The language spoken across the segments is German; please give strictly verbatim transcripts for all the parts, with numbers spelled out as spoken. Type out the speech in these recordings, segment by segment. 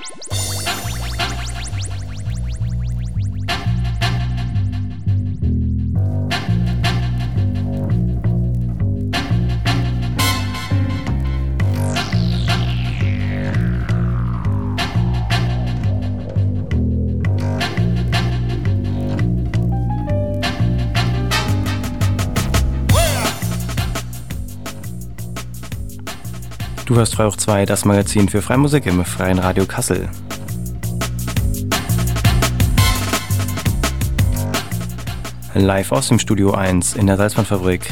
Du hörst Freihoch zwei, das Magazin für Freimusik im Freien Radio Kassel. Live aus dem Studio eins in der Salzwandfabrik.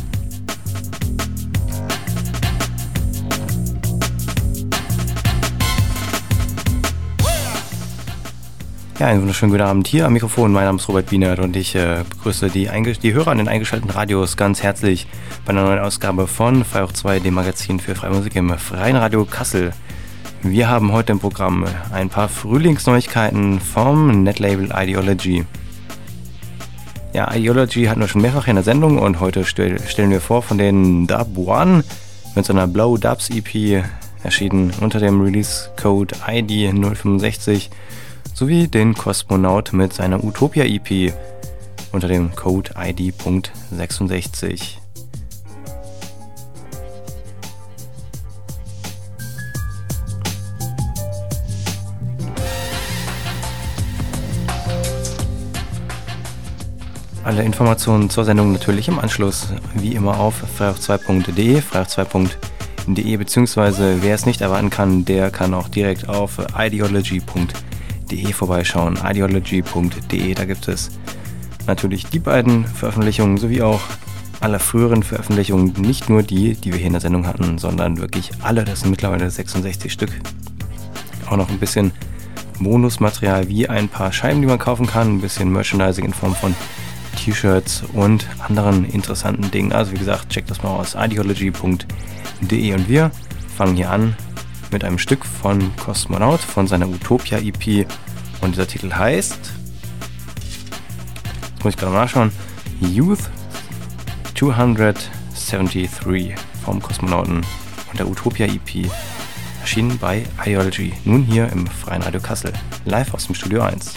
Ja, einen wunderschönen guten Abend hier am Mikrofon. Mein Name ist Robert Bienert und ich äh, begrüße die, die Hörer an den eingeschalteten Radios ganz herzlich bei einer neuen Ausgabe von Freihoch zwei, dem Magazin für Freimusik im Freien Radio Kassel. Wir haben heute im Programm ein paar Frühlingsneuigkeiten vom Netlabel Ideology. Ja, Ideology hatten wir schon mehrfach in der Sendung und heute stell, stellen wir vor von den Dub One mit seiner Blow Dubs E P, erschienen unter dem Release-Code I D null fünfundsechzig, sowie den Kosmonaut mit seiner Utopia E P unter dem Code I D Punkt sechsundsechzig. Alle Informationen zur Sendung natürlich im Anschluss, wie immer, auf freihoch zwei punkt de, freihoch zwei punkt de, beziehungsweise wer es nicht erwarten kann, der kann auch direkt auf ideology punkt de vorbeischauen. ideology punkt de, da gibt es natürlich die beiden Veröffentlichungen sowie auch alle früheren Veröffentlichungen, nicht nur die, die wir hier in der Sendung hatten, sondern wirklich alle, das sind mittlerweile sechsundsechzig Stück. Auch noch ein bisschen Bonusmaterial wie ein paar Scheiben, die man kaufen kann, ein bisschen Merchandising in Form von T-Shirts und anderen interessanten Dingen. Also wie gesagt, checkt das mal aus, ideology punkt de, und wir fangen hier an mit einem Stück von Kosmonaut von seiner Utopia E P und dieser Titel heißt, jetzt muss ich gerade mal nachschauen, Youth zweihundertdreiundsiebzig vom Kosmonauten und der Utopia E P, erschienen bei Ideology, nun hier im Freien Radio Kassel, live aus dem Studio eins.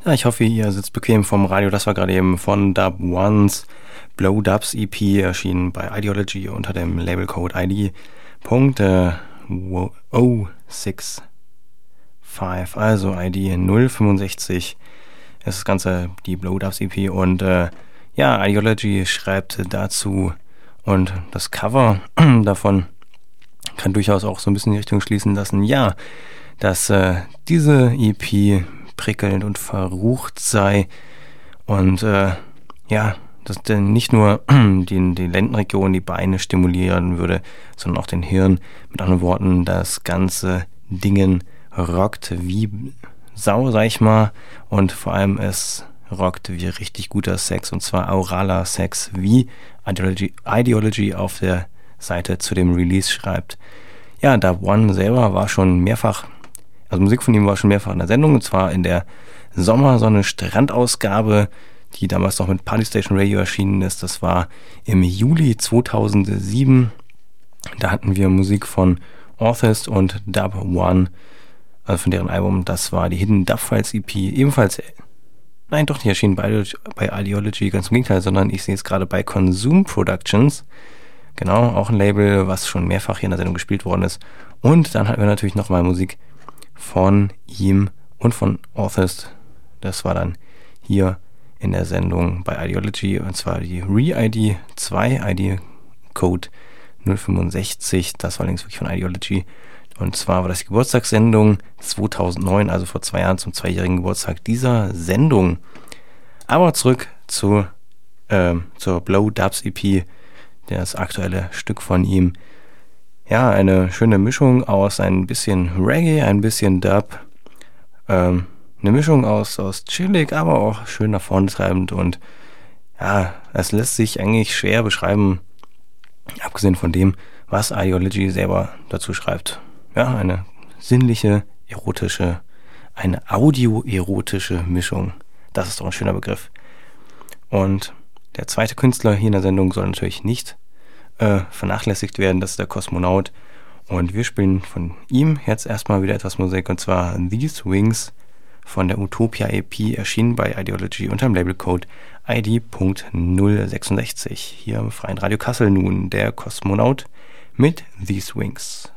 Ja, ich hoffe, ihr sitzt bequem vom Radio. Das war gerade eben von Dub Ones Blow Dubs E P, erschienen bei Ideology unter dem Labelcode I D Punkt null sechs fünf, also I D null fünfundsechzig. Das ist das Ganze, die Blow Dubs E P. Und äh, ja, Ideology schreibt dazu, und das Cover davon kann durchaus auch so ein bisschen in die Richtung schließen lassen, ja, dass äh, diese E P prickelnd und verrucht sei und äh, ja, dass denn nicht nur die, die Lendenregion, die Beine stimulieren würde, sondern auch den Hirn. Mit anderen Worten, das ganze Dingen rockt wie Sau, sag ich mal, und vor allem es rockt wie richtig guter Sex, und zwar auraler Sex, wie Ideology, Ideology auf der Seite zu dem Release schreibt. Ja, Dub One selber war schon mehrfach, also Musik von ihm war schon mehrfach in der Sendung, und zwar in der Sommersonne-Strandausgabe, die damals noch mit Party Station Radio erschienen ist. Das war im Juli zweitausendsieben. Da hatten wir Musik von Authist und Dub One, also von deren Album. Das war die Hidden Dub Files E P, ebenfalls, nein, doch nicht erschienen bei, bei Ideology, ganz im Gegenteil, sondern ich sehe es gerade bei Consume Productions. Genau, auch ein Label, was schon mehrfach hier in der Sendung gespielt worden ist. Und dann hatten wir natürlich nochmal Musik von ihm und von Authist. Das war dann hier in der Sendung bei Ideology, und zwar die Re-I D zwei, I D-Code null fünfundsechzig. Das war allerdings wirklich von Ideology. Und zwar war das die Geburtstagssendung zweitausendneun, also vor zwei Jahren, zum zweijährigen Geburtstag dieser Sendung. Aber zurück zu, äh, zur Blow Dubs E P, das aktuelle Stück von ihm. Ja, eine schöne Mischung aus ein bisschen Reggae, ein bisschen Dub, ähm, eine Mischung aus, aus chillig, aber auch schön nach vorne treibend, und ja, es lässt sich eigentlich schwer beschreiben, abgesehen von dem, was Ideology selber dazu schreibt. Ja, eine sinnliche, erotische, eine audio-erotische Mischung. Das ist doch ein schöner Begriff. Und der zweite Künstler hier in der Sendung soll natürlich nicht äh, vernachlässigt werden, das ist der Kosmonaut. Und wir spielen von ihm jetzt erstmal wieder etwas Musik, und zwar These Wings von der Utopia E P, erschienen bei Ideology unter dem Labelcode I D Punkt null sechsundsechzig. Hier im Freien Radio Kassel nun der Kosmonaut mit These Wings.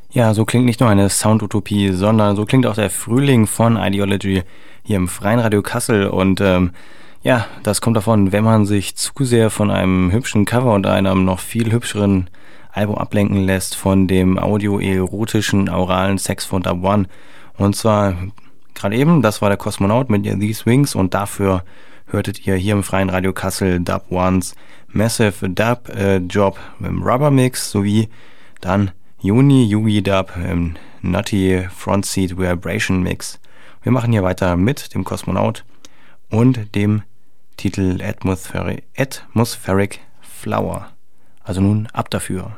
Ja, so klingt nicht nur eine Soundutopie, sondern so klingt auch der Frühling von Ideology hier im Freien Radio Kassel. Und ähm, ja, das kommt davon, wenn man sich zu sehr von einem hübschen Cover und einem noch viel hübscheren Album ablenken lässt von dem audio-erotischen, auralen Sex von Dub One. Und zwar gerade eben, das war der Kosmonaut mit These Wings und dafür hörtet ihr hier im Freien Radio Kassel Dub Ones Massive Dub äh, Job im Rubber Mix sowie dann Juni Yugi Dub im Nutty Front Seat Vibration Mix. Wir machen hier weiter mit dem Kosmonaut und dem Titel Atmospheric, Atmospheric Flower. Also nun ab dafür.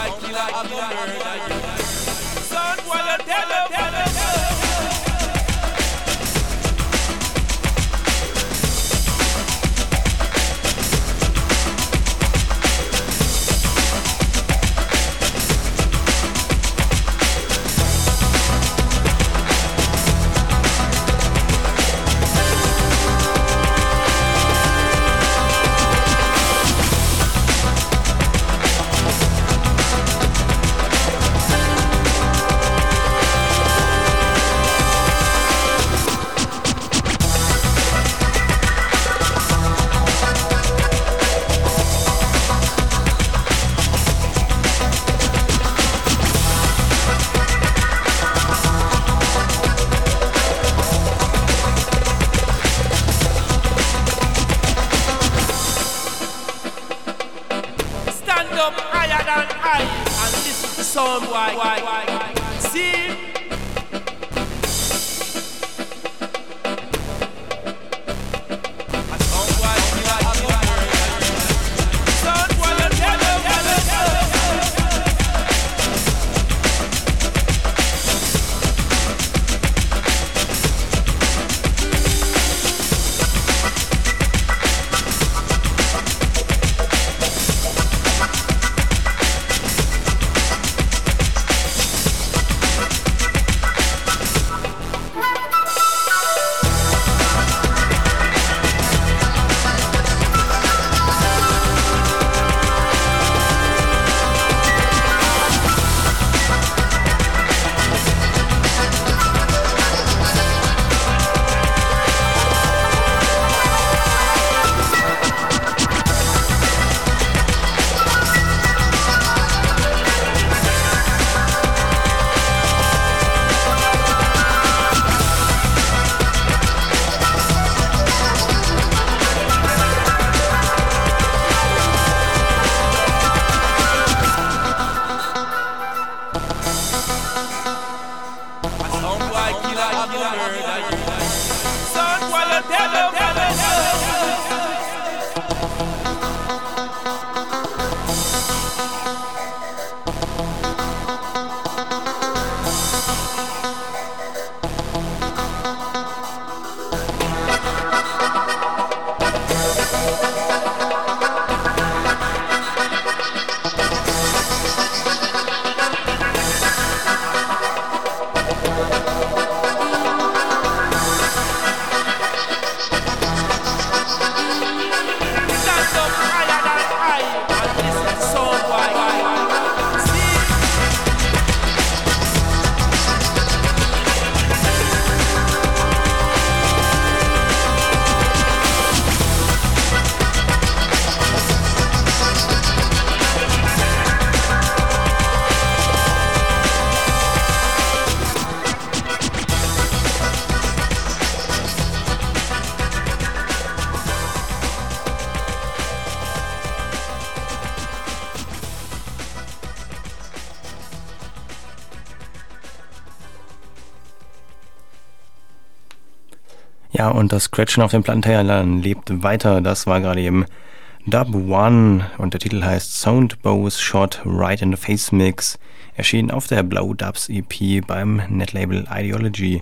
Ja, und das Scratchen auf den Plattenteilern lebt weiter. Das war gerade eben Dub One und der Titel heißt Soundbows Shot Right in the Face Mix. Erschienen auf der Blow Dubs E P beim Netlabel Ideology.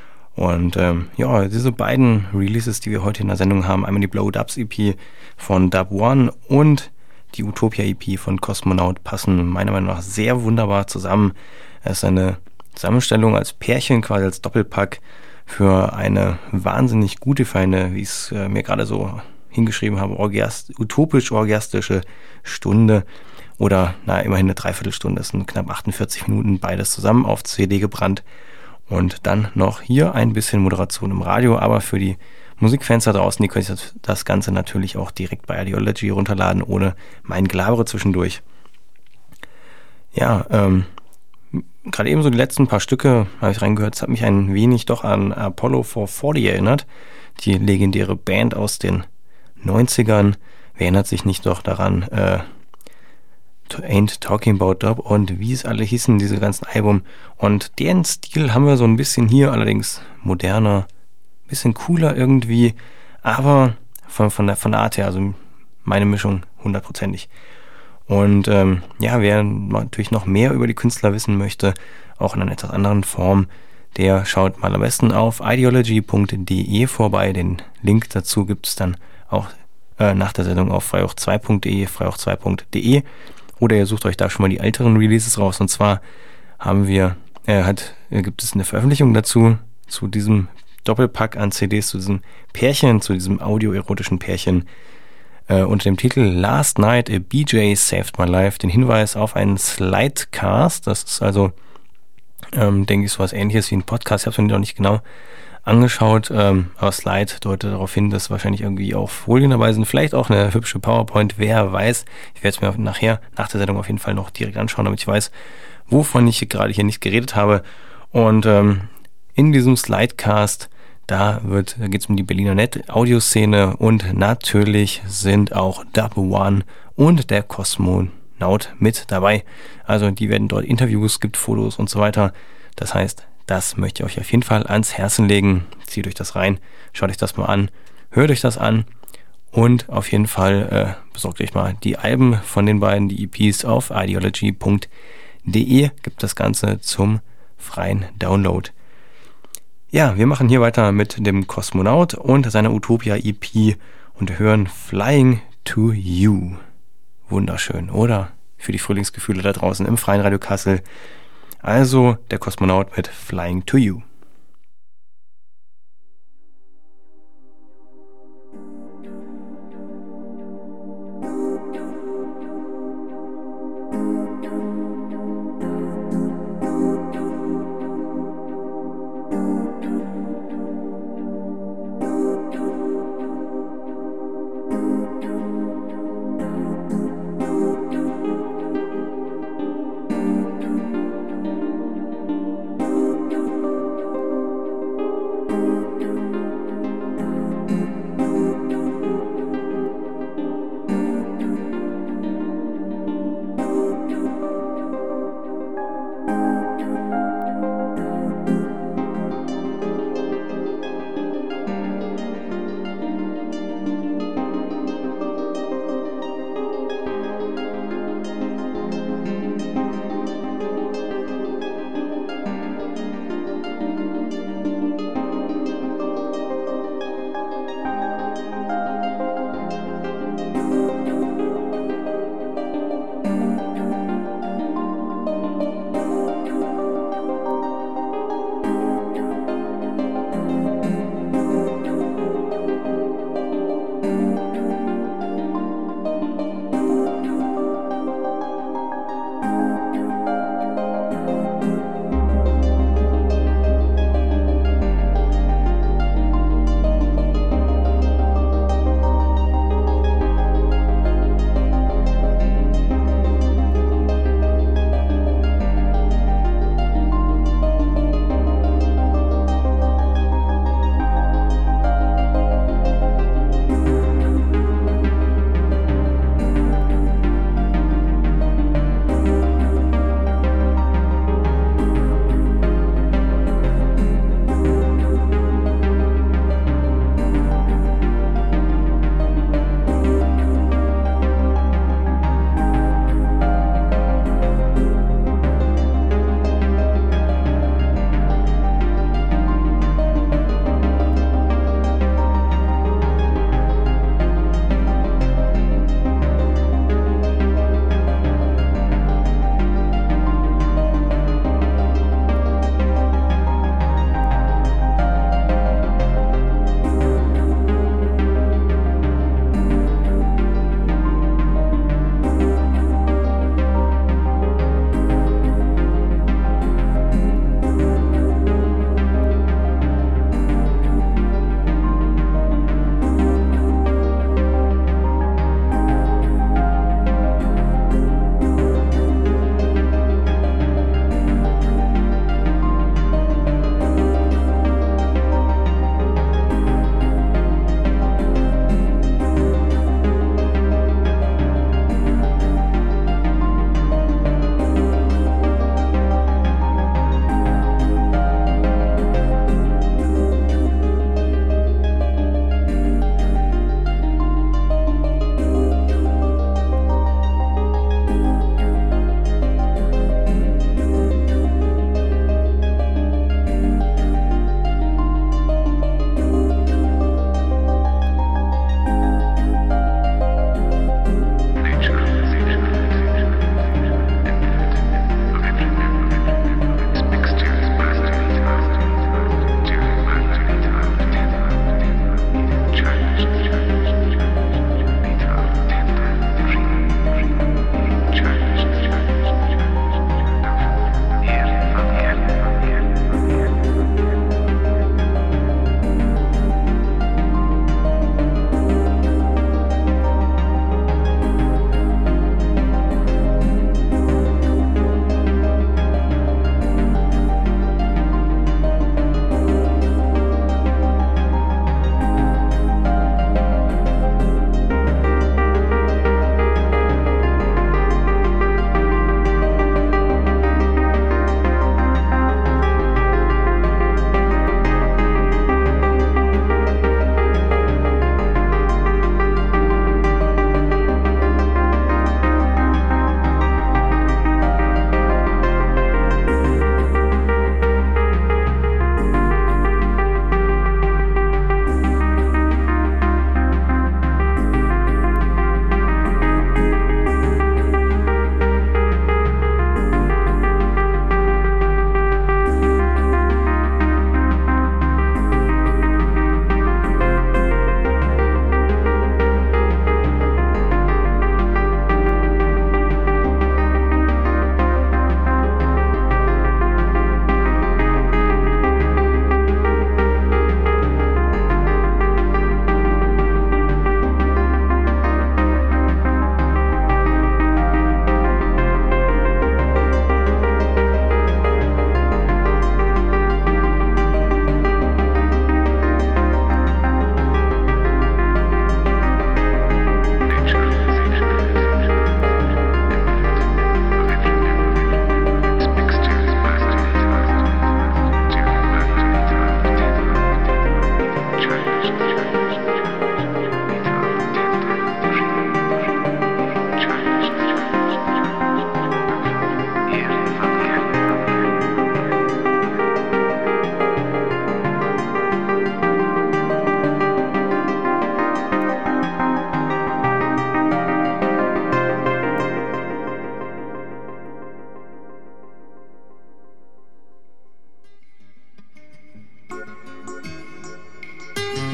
Und ähm, ja, diese beiden Releases, die wir heute in der Sendung haben, einmal die Blow Dubs E P von Dub One und die Utopia E P von Cosmonaut, passen meiner Meinung nach sehr wunderbar zusammen. Es ist eine Zusammenstellung als Pärchen, quasi als Doppelpack für eine wahnsinnig gute, für eine, wie ich es äh, mir gerade so hingeschrieben habe, orgiast, utopisch-orgiastische Stunde oder na immerhin eine Dreiviertelstunde, das sind knapp achtundvierzig Minuten, beides zusammen auf C D gebrannt und dann noch hier ein bisschen Moderation im Radio, aber für die Musikfans da draußen, die können sich das Ganze natürlich auch direkt bei Ideology runterladen, ohne mein Gelabere zwischendurch. Ja, ähm, gerade eben so die letzten paar Stücke habe ich reingehört, es hat mich ein wenig doch an Apollo vierhundertvierzig erinnert, die legendäre Band aus den neunzigern. Wer erinnert sich nicht doch daran, äh, Ain't Talking About Dub und wie es alle hießen, diese ganzen Album. Und deren Stil haben wir so ein bisschen hier, allerdings moderner, bisschen cooler irgendwie, aber von, von, der, von der Art her, also meine Mischung hundertprozentig. Und ähm, ja, wer natürlich noch mehr über die Künstler wissen möchte, auch in einer etwas anderen Form, der schaut mal am besten auf ideology punkt de vorbei. Den Link dazu gibt es dann auch äh, nach der Sendung auf frei auch zwei punkt de, frei auch zwei punkt de. Oder ihr sucht euch da schon mal die älteren Releases raus. Und zwar haben wir, äh, hat, äh, gibt es eine Veröffentlichung dazu, zu diesem Doppelpack an C Ds, zu diesem Pärchen, zu diesem audioerotischen Pärchen, äh, unter dem Titel Last Night a B J Saved My Life, den Hinweis auf einen Slidecast. Das ist also, ähm, denke ich, so was Ähnliches wie ein Podcast. Ich habe es mir noch nicht genau angeschaut, ähm, aber Slide deutet darauf hin, dass wahrscheinlich irgendwie auch Folien dabei sind, vielleicht auch eine hübsche PowerPoint, wer weiß. Ich werde es mir nachher, nach der Sendung auf jeden Fall noch direkt anschauen, damit ich weiß, wovon ich gerade hier nicht geredet habe. Und ähm, in diesem Slidecast, da wird, da geht es um die Berliner Net-Audioszene und natürlich sind auch Dub One und der Kosmonaut mit dabei. Also die werden dort Interviews, gibt Fotos und so weiter. Das heißt, das möchte ich euch auf jeden Fall ans Herzen legen. Zieht euch das rein, schaut euch das mal an, hört euch das an und auf jeden Fall äh, besorgt euch mal die Alben von den beiden, die E Ps auf ideology punkt de. Gibt das Ganze zum freien Download. Ja, wir machen hier weiter mit dem Kosmonaut und seiner Utopia E P und hören Flying to You. Wunderschön, oder? Für die Frühlingsgefühle da draußen im Freien Radio Kassel. Also der Kosmonaut mit Flying to You.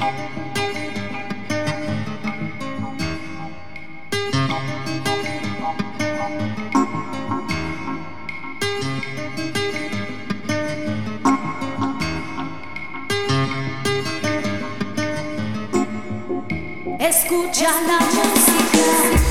Escucha la música.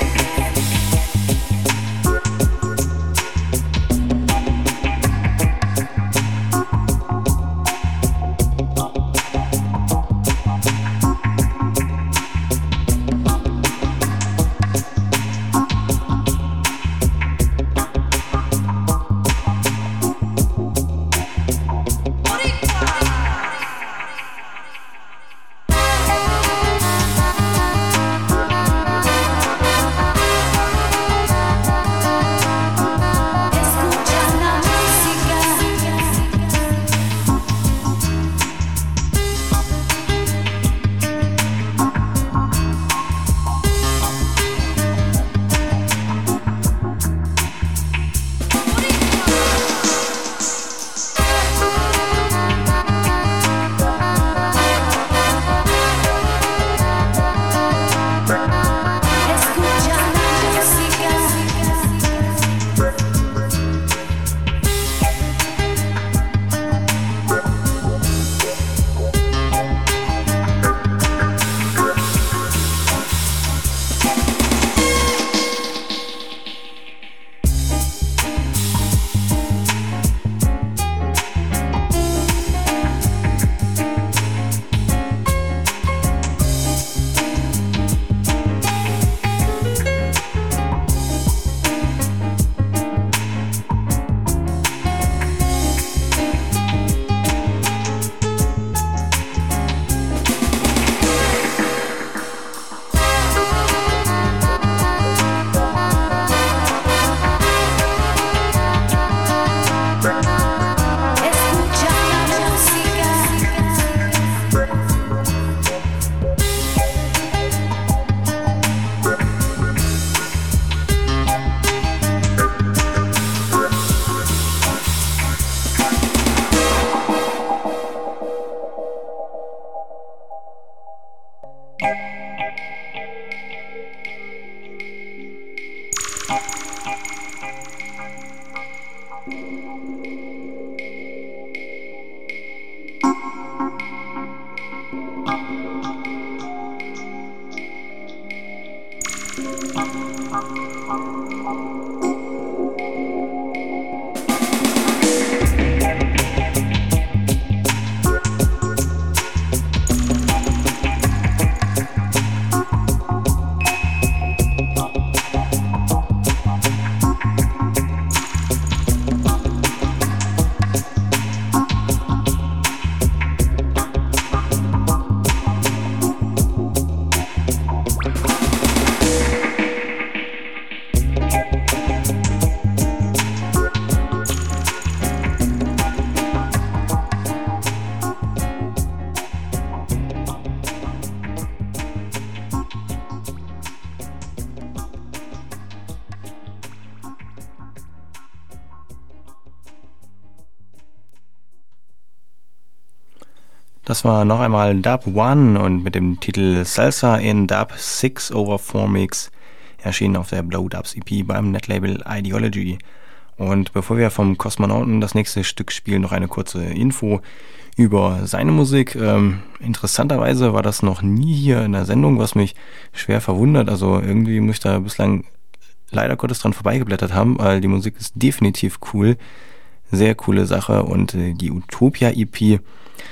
Das war noch einmal Dub One und mit dem Titel Salsa in Dub six over four Mix, erschienen auf der Blow Dubs E P beim Netlabel Ideology. Und bevor wir vom Kosmonauten das nächste Stück spielen, noch eine kurze Info über seine Musik. Ähm, interessanterweise war das noch nie hier in der Sendung, was mich schwer verwundert. Also irgendwie muss ich da bislang leider Gottes dran vorbeigeblättert haben, weil die Musik ist definitiv cool. Sehr coole Sache und äh, die Utopia E P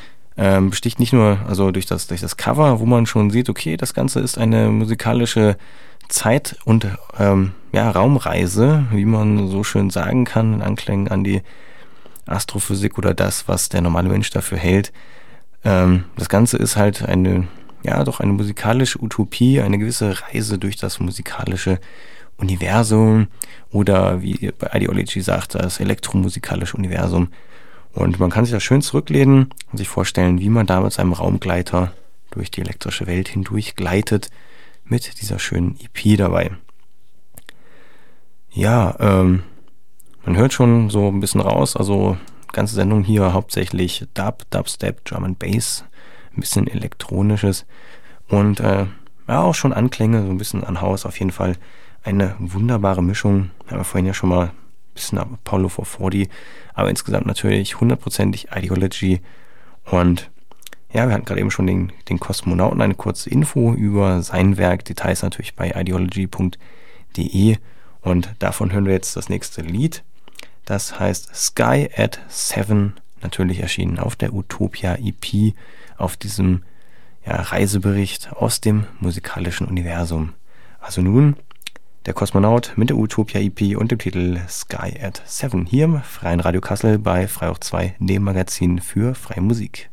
Ähm, besticht nicht nur also durch das durch das Cover, wo man schon sieht, okay, das Ganze ist eine musikalische Zeit- und ähm, ja, Raumreise, wie man so schön sagen kann, in Anklängen an die Astrophysik oder das, was der normale Mensch dafür hält. Ähm, das Ganze ist halt eine, ja, doch eine musikalische Utopie, eine gewisse Reise durch das musikalische Universum oder wie bei Ideology sagt, das elektromusikalische Universum. Und man kann sich da schön zurücklehnen und sich vorstellen, wie man da mit seinem Raumgleiter durch die elektrische Welt hindurch gleitet mit dieser schönen E P dabei. Ja, ähm, man hört schon so ein bisschen raus, also ganze Sendung hier hauptsächlich Dub, Dubstep, Drum and Bass ein bisschen Elektronisches und äh, ja, auch schon Anklänge, so ein bisschen an House, auf jeden Fall eine wunderbare Mischung. Haben wir vorhin ja schon mal ein bisschen Apollo four forty, aber insgesamt natürlich hundertprozentig Ideology. Und ja, wir hatten gerade eben schon den, den Kosmonauten, eine kurze Info über sein Werk, Details natürlich bei ideology punkt de, und davon hören wir jetzt das nächste Lied. Das heißt Sky at Seven, natürlich erschienen auf der Utopia E P, auf diesem ja, Reisebericht aus dem musikalischen Universum. Also nun der Kosmonaut mit der Utopia E P und dem Titel Sky at Seven hier im Freien Radio Kassel bei Frei hoch zwei, dem Magazin für freie Musik.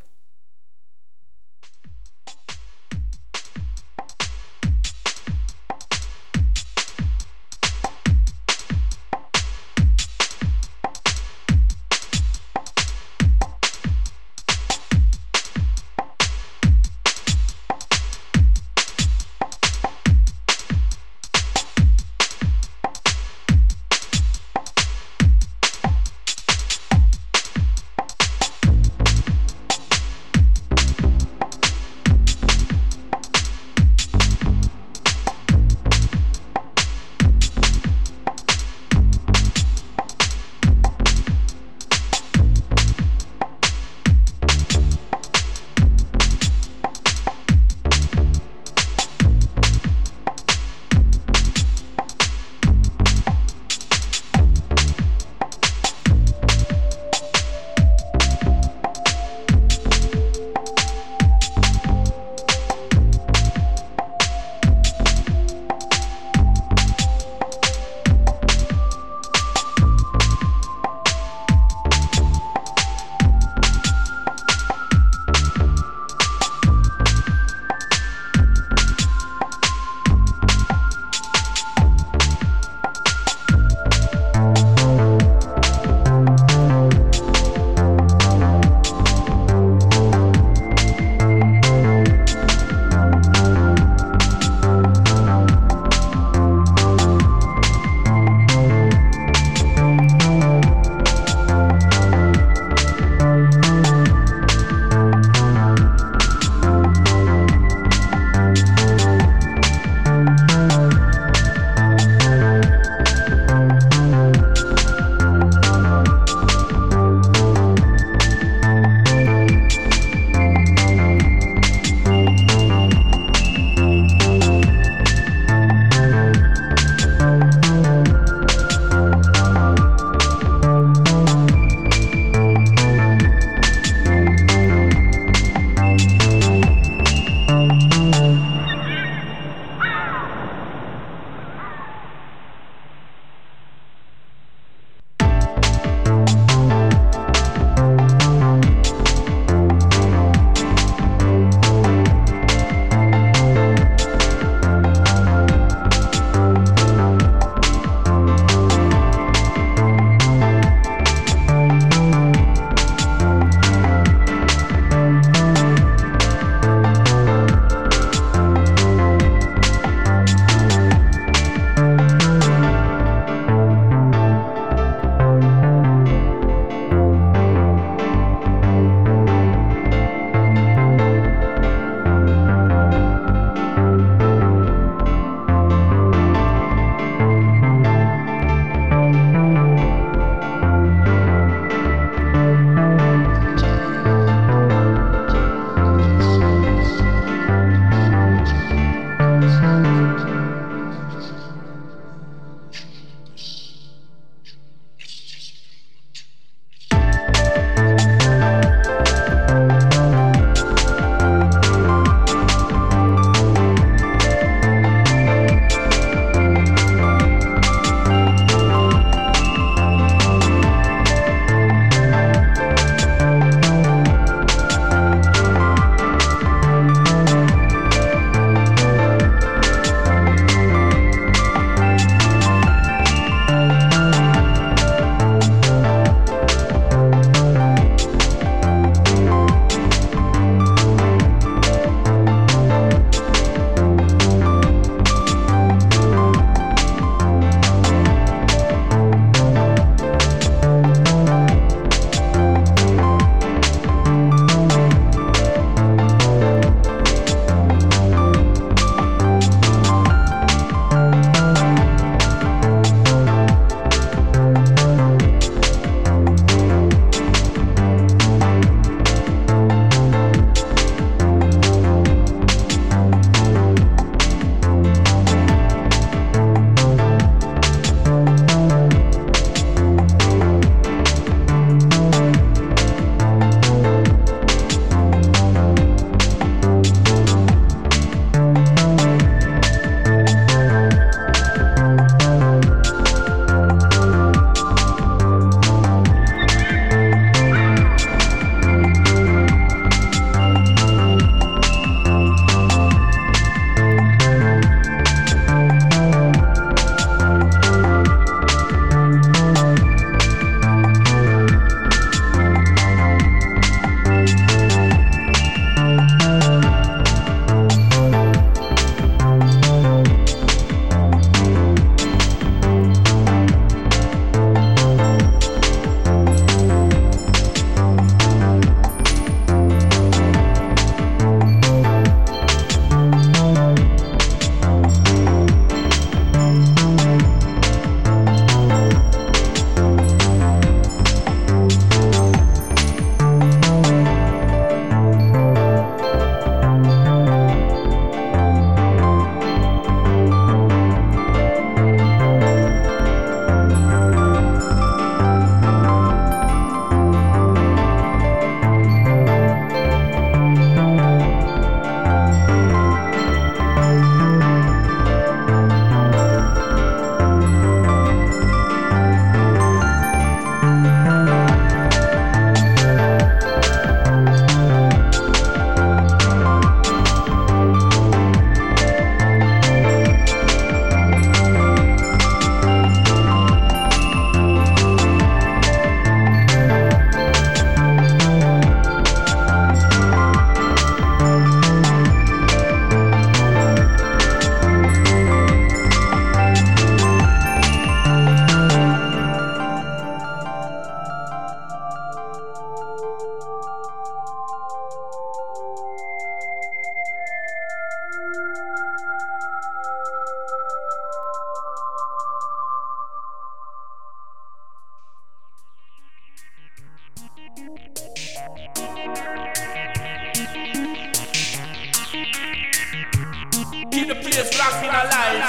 place rocking alive.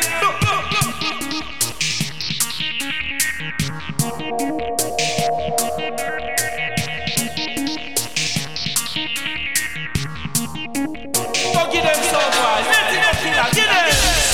Go give them some boys. Let's go killer. Get them.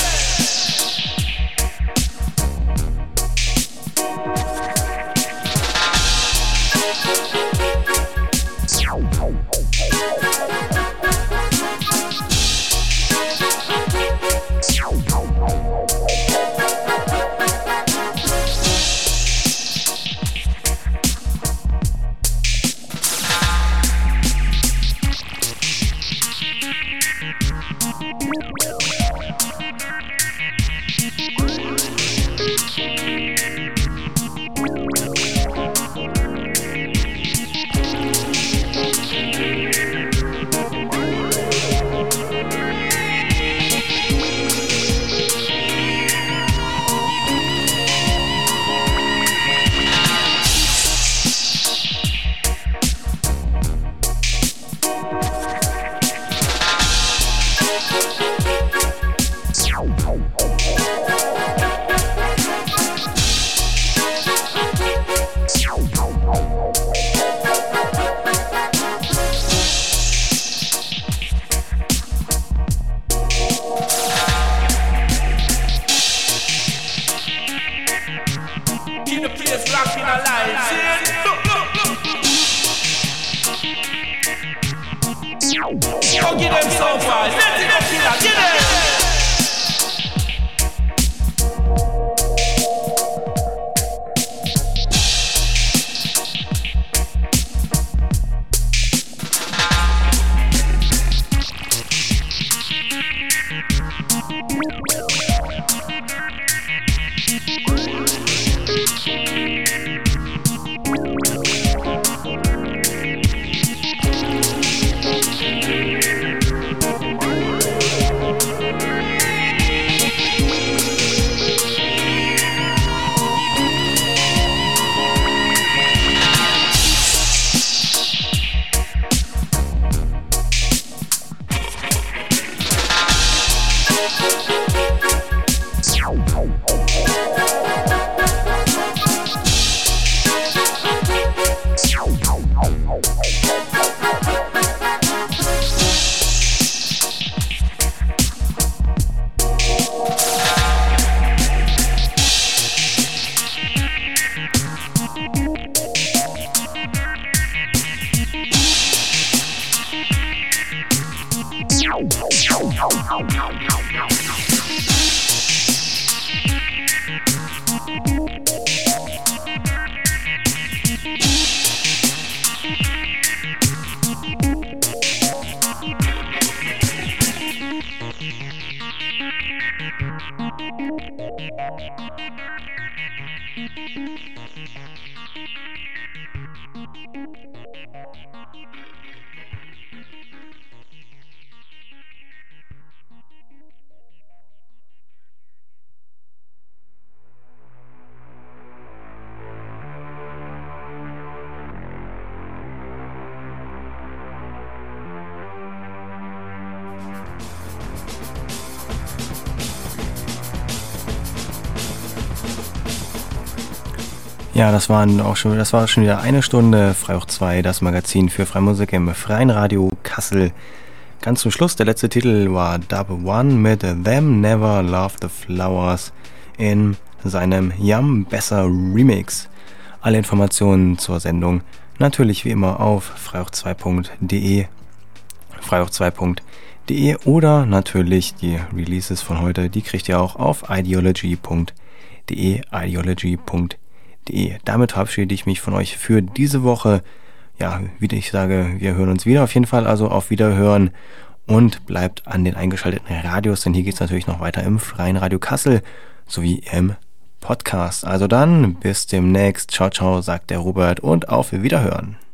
Ja, das waren auch schon, das war schon wieder eine Stunde Frei hoch zwei, das Magazin für Freimusik im Freien Radio Kassel. Ganz zum Schluss, der letzte Titel war Dub One mit Them Never Love the Flowers in seinem Yum Besser Remix. Alle Informationen zur Sendung natürlich wie immer auf frei hoch zwei punkt de, frei hoch zwei punkt de oder natürlich die Releases von heute, die kriegt ihr auch auf ideology punkt de, ideology punkt de. Damit verabschiede ich mich von euch für diese Woche. Ja, wie ich sage, wir hören uns wieder auf jeden Fall, also auf Wiederhören und bleibt an den eingeschalteten Radios, denn hier geht es natürlich noch weiter im Freien Radio Kassel sowie im Podcast. Also dann, bis demnächst. Ciao, ciao, sagt der Robert und auf Wiederhören.